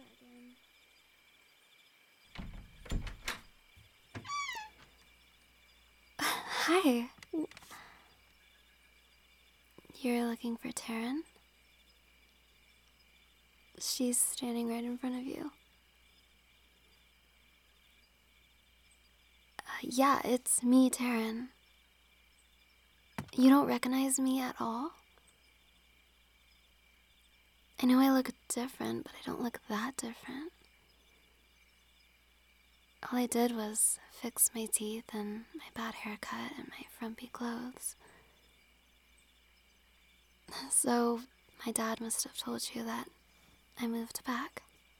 again. Hi. You're looking for Taryn? She's standing right in front of you. Yeah, it's me, Taryn. You don't recognize me at all? I know I look different, but I don't look that different. All I did was fix my teeth and my bad haircut and my frumpy clothes. So, my dad must have told you that I moved back.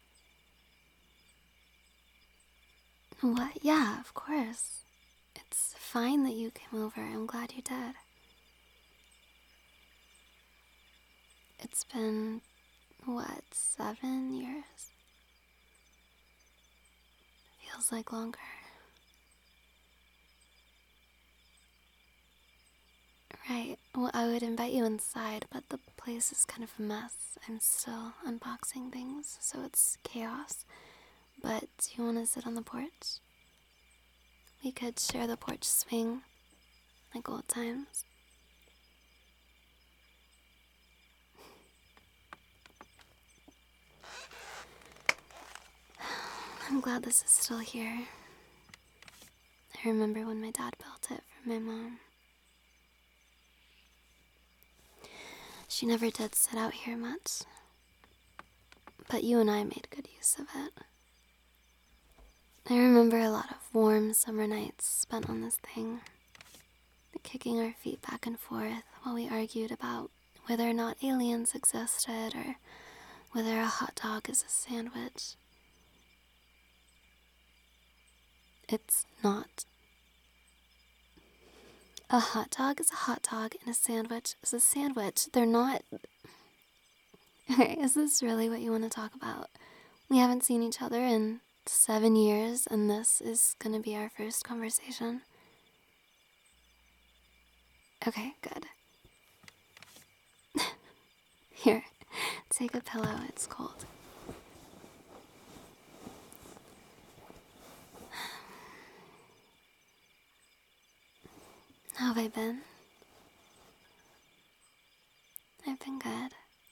What? Yeah, of course. It's fine that you came over. I'm glad you did. It's been, what, 7 years? Feels like longer. Right. Well, I would invite you inside, but the place is kind of a mess. I'm still unboxing things, so it's chaos. But do you want to sit on the porch? We could share the porch swing, like old times. I'm glad this is still here. I remember when my dad built it for my mom. She never did sit out here much, but you and I made good use of it. I remember a lot of warm summer nights spent on this thing, kicking our feet back and forth while we argued about whether or not aliens existed or whether a hot dog is a sandwich. It's not. A hot dog is a hot dog and a sandwich is a sandwich. They're not. Okay, is this really what you want to talk about? We haven't seen each other in 7 years, and this is gonna be our first conversation. Okay, good. Here, take a pillow, it's cold. How have I been? I've been good.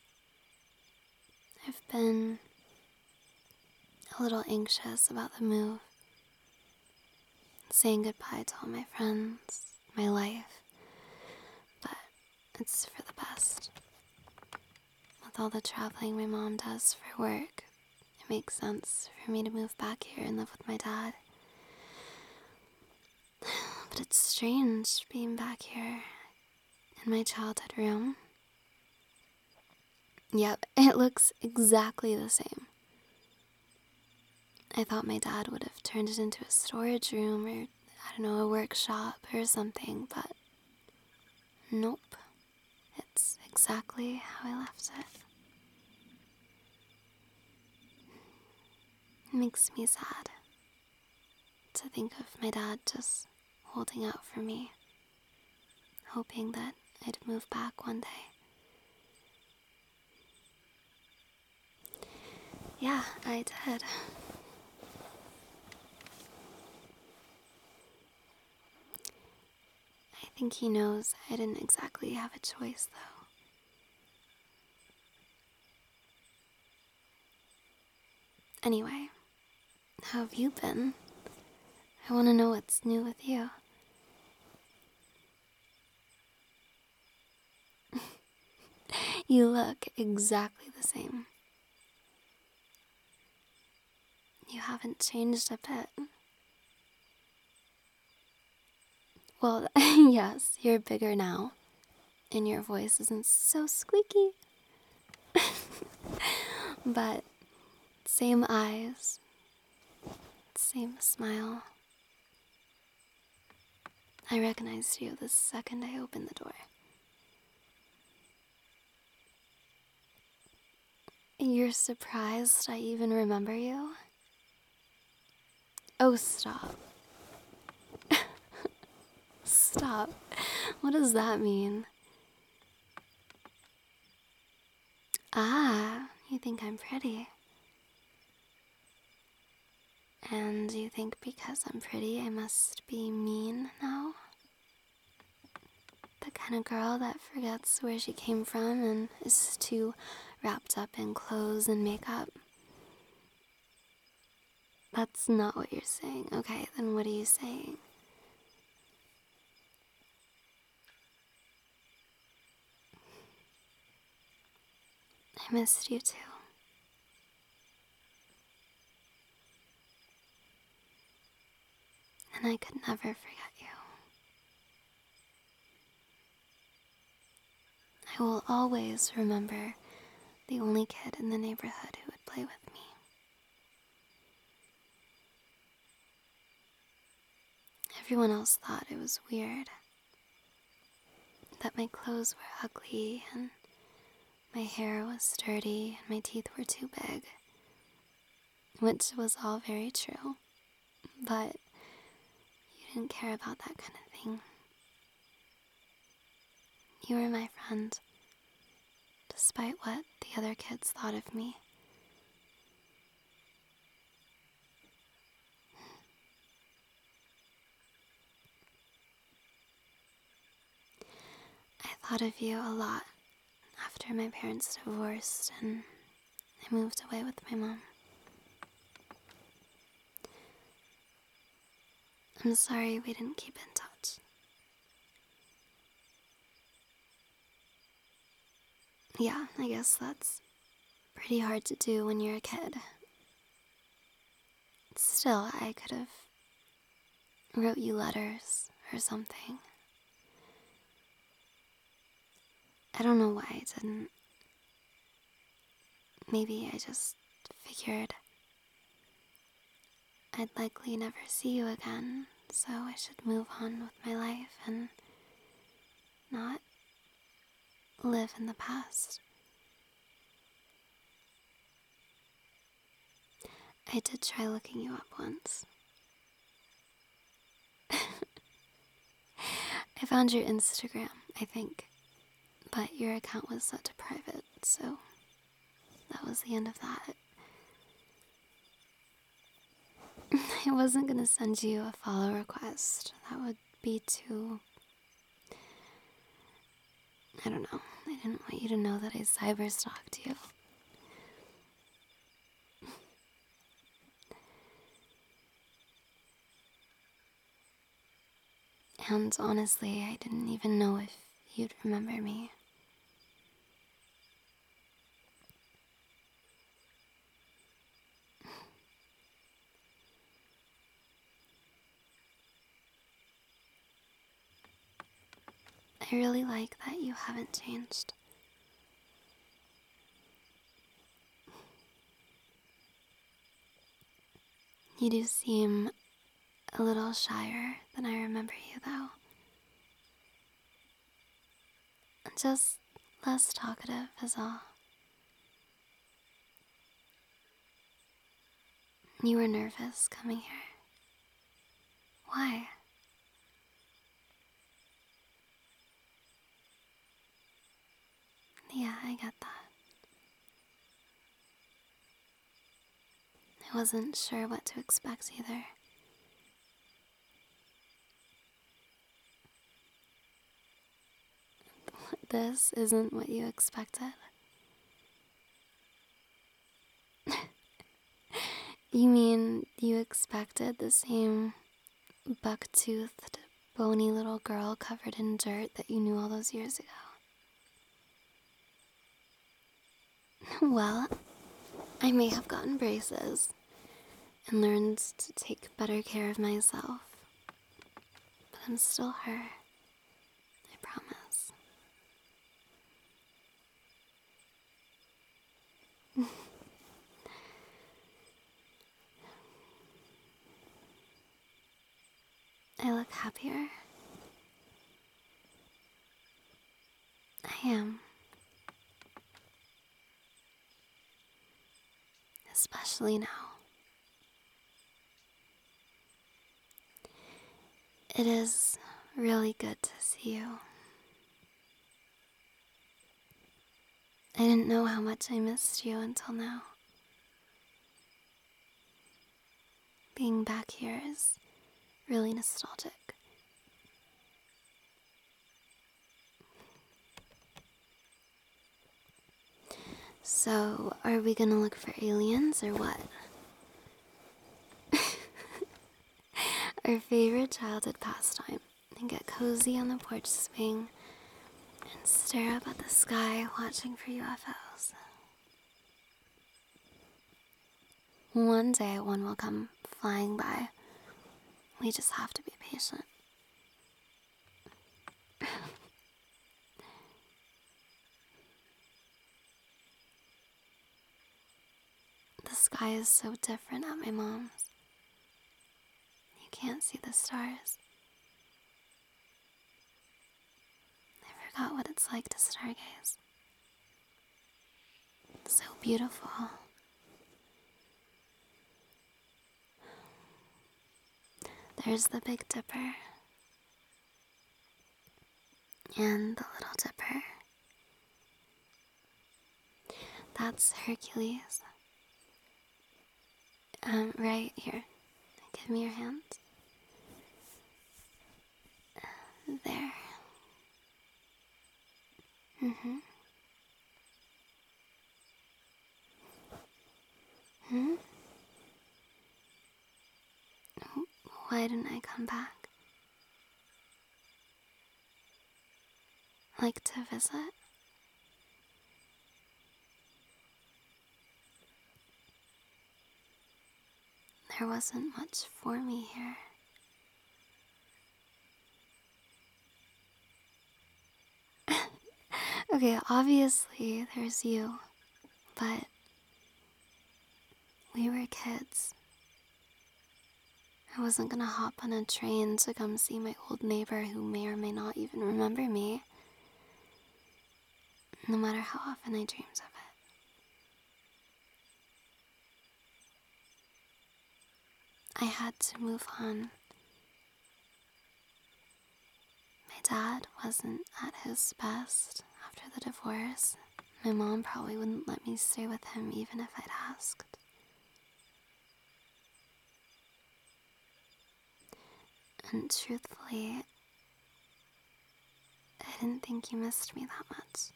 I've been a little anxious about the move. Saying goodbye to all my friends, my life. But it's for the best. With all the traveling my mom does for work, it makes sense for me to move back here and live with my dad. But it's strange being back here in my childhood room. Yep, it looks exactly the same. I thought my dad would have turned it into a storage room or, I don't know, a workshop or something, but nope. It's exactly how I left it. It makes me sad to think of my dad just holding out for me, hoping that I'd move back one day. Yeah, I did. I think he knows I didn't exactly have a choice, though. Anyway, how have you been? I want to know what's new with you. You look exactly the same. You haven't changed a bit. Well, yes, you're bigger now, and your voice isn't so squeaky. But same eyes, same smile. I recognized you the second I opened the door. You're surprised I even remember you? Oh, stop. Stop. What does that mean? Ah, you think I'm pretty. And you think because I'm pretty, I must be mean now? The kind of girl that forgets where she came from and is too wrapped up in clothes and makeup. That's not what you're saying. Okay, then what are you saying? I missed you too. And I could never forget you. I will always remember the only kid in the neighborhood who would play with me. Everyone else thought it was weird that my clothes were ugly and my hair was dirty and my teeth were too big, which was all very true, but you didn't care about that kind of thing. You were my friend, despite what the other kids thought of me. I thought of you a lot after my parents divorced and I moved away with my mom. I'm sorry we didn't keep in touch. Yeah, I guess that's pretty hard to do when you're a kid. Still, I could have wrote you letters or something. I don't know why I didn't. Maybe I just figured I'd likely never see you again, so I should move on with my life and not live in the past. I did try looking you up once. I found your Instagram, I think, but your account was set to private, so that was the end of that. I wasn't gonna send you a follow request. That would be too... I don't know. I didn't want you to know that I cyberstalked you. And honestly, I didn't even know if you'd remember me. I really like that you haven't changed. You do seem a little shyer than I remember you, though. Just less talkative is all. You were nervous coming here. Why? Yeah, I get that. I wasn't sure what to expect either. This isn't what you expected. You mean you expected the same buck-toothed, bony little girl covered in dirt that you knew all those years ago? Well, I may have gotten braces and learned to take better care of myself, but I'm still her. I promise. I look happier. I am. Especially now. It is really good to see you. I didn't know how much I missed you until now. being back here is really nostalgic. So, are we gonna look for aliens or what? Our favorite childhood pastime, and get cozy on the porch swing and stare up at the sky watching for UFOs. One day one will come flying by. We just have to be patient. The sky is so different at my mom's. You can't see the stars. I forgot what it's like to stargaze. It's so beautiful. There's the Big Dipper and the Little Dipper. That's Hercules. Right here. Give me your hand. There. Mm-hmm. Hmm? Why didn't I come back? Like to visit? There wasn't much for me here. Okay, obviously there's you, but we were kids. I wasn't gonna hop on a train to come see my old neighbor who may or may not even remember me, no matter how often I dreamed of it. I had to move on. My dad wasn't at his best after the divorce. My mom probably wouldn't let me stay with him even if I'd asked. And truthfully, I didn't think you missed me that much.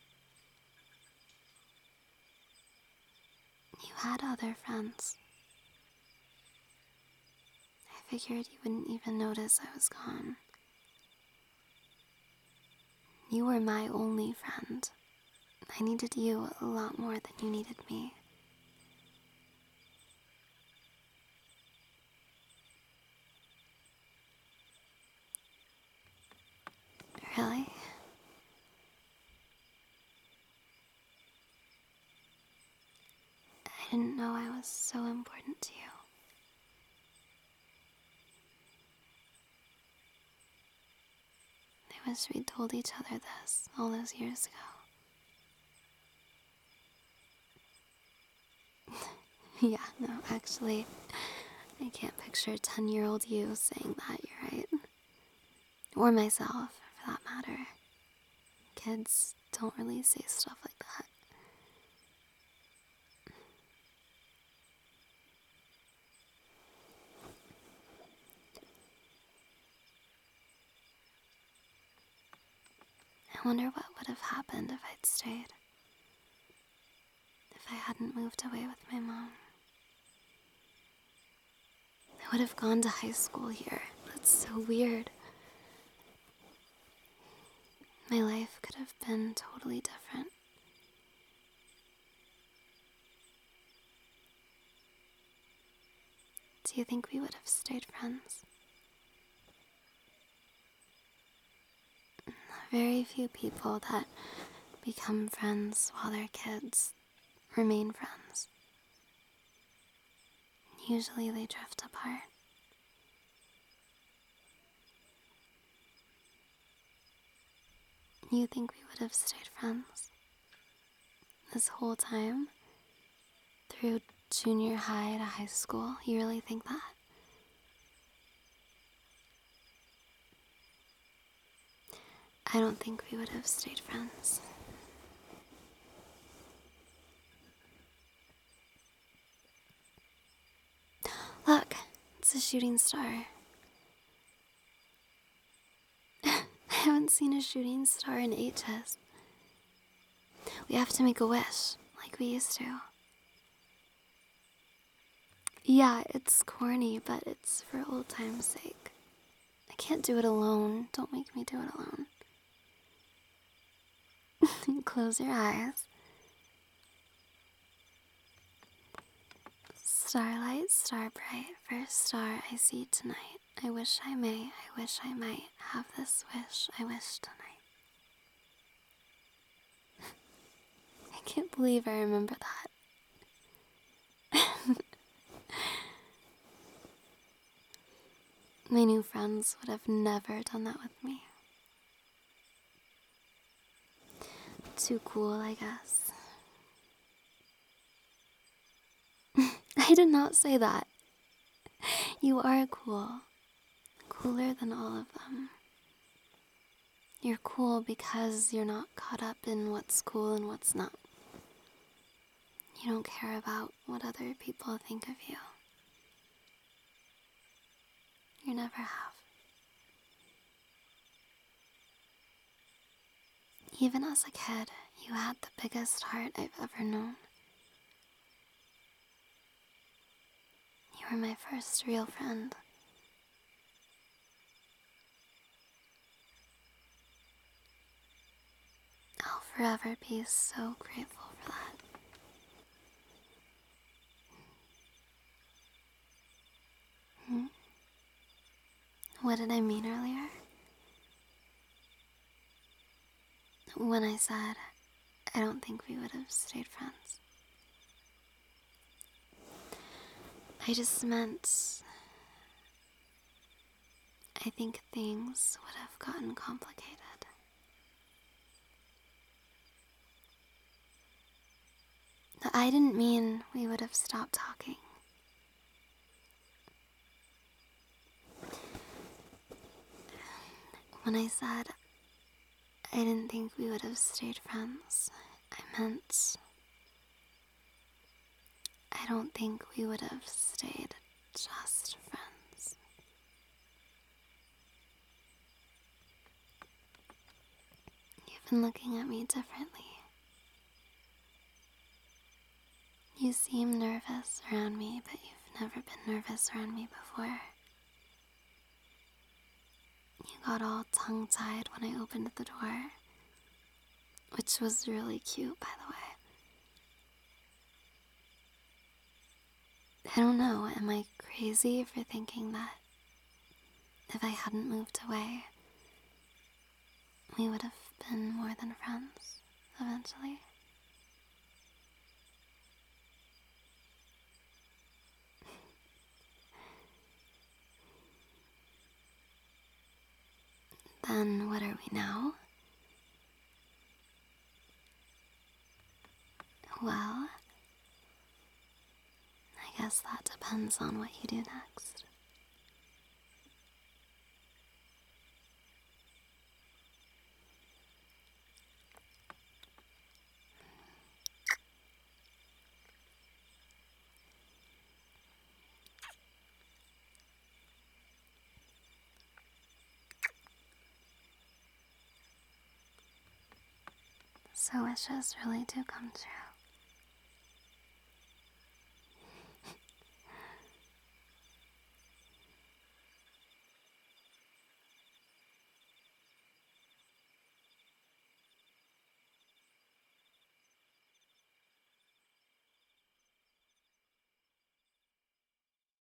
You had other friends. I figured you wouldn't even notice I was gone. You were my only friend. I needed you a lot more than you needed me. Really? I didn't know I was so important to you. I wish we'd told each other this all those years ago. Yeah, no, actually, I can't picture 10-year-old you saying that, you're right. Or myself, for that matter. Kids don't really say stuff like that. I wonder what would have happened if I'd stayed. If I hadn't moved away with my mom. I would have gone to high school here. That's so weird. My life could have been totally different. Do you think we would have stayed friends? Very few people that become friends while they're kids remain friends. Usually they drift apart. You think we would have stayed friends? This whole time? Through junior high to high school? You really think that? I don't think we would have stayed friends. Look, It's a shooting star. I haven't seen a shooting star in ages. We have to make a wish, like we used to. Yeah, it's corny, but it's for old time's sake. I can't do it alone. Don't make me do it alone. Close your eyes. Starlight, star bright, first star I see tonight. I wish I may, I wish I might have this wish I wish tonight. I can't believe I remember that. My new friends would have never done that with me. Too cool, I guess. I did not say that. You are cool. Cooler than all of them. You're cool because you're not caught up in what's cool and what's not. You don't care about what other people think of you. You never have. Even as a kid, you had the biggest heart I've ever known. You were my first real friend. I'll forever be so grateful for that. Hmm? What did I mean earlier? When I said, I don't think we would have stayed friends. I just meant, I think things would have gotten complicated. I didn't mean we would have stopped talking. When I said I didn't think we would have stayed friends, I meant I don't think we would have stayed just friends. You've been looking at me differently. You seem nervous around me, but you've never been nervous around me before. You got all tongue-tied when I opened the door, which was really cute, by the way. I don't know, am I crazy for thinking that if I hadn't moved away, we would have been more than friends, eventually? Then what are we now? Well, I guess that depends on what you do next. So wishes really do come true.